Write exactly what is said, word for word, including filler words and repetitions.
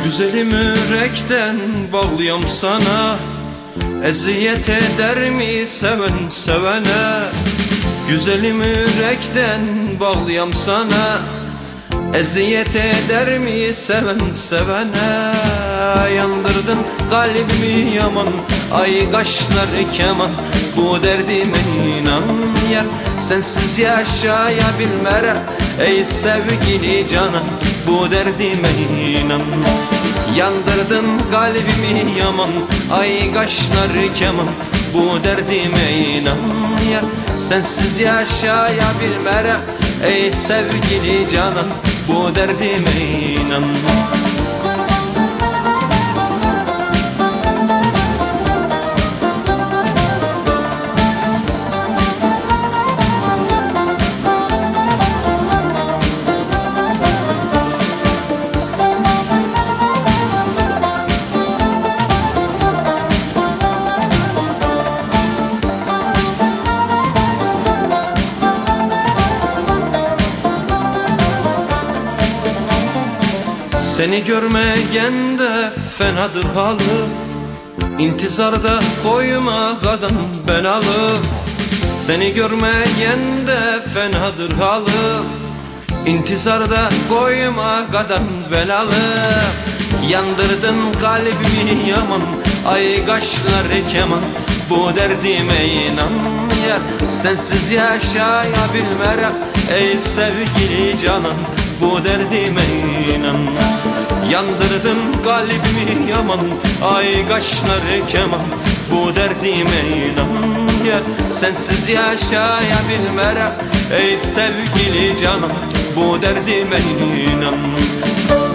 Güzelim yürekten bağlıyam sana, eziyet eder mi seven sevene? Güzelim yürekten bağlıyam sana, eziyet eder mi seven sevene? Yandırdın kalbimi yaman, ay kaşları keman, bu derdime inan yar. Sensiz yaşayabilmere ey sevgili canan, bu derdime inan. Yandırdın kalbimi yaman, ay kaşları keman, bu derdime inan yar. Sensiz yaşayabilmere ey sevgili canan, bu derdime inan. Seni görmeyen de fenadır halı, İntizarda koyma kadın belalı. Seni görmeyen de fenadır halı, İntizarda koyma kadın belalı. Yandırdın kalbimi yaman, ay kaşları keman, bu derdime inan yar. Sensiz yaşayabilmere ey sevgili canan, bu derdime inan. Yandırdın kalbimi yaman, ay kaşları keman, bu derdime inan ya. Sensiz yaşayabilmere ey sevgili canan, bu derdime inan.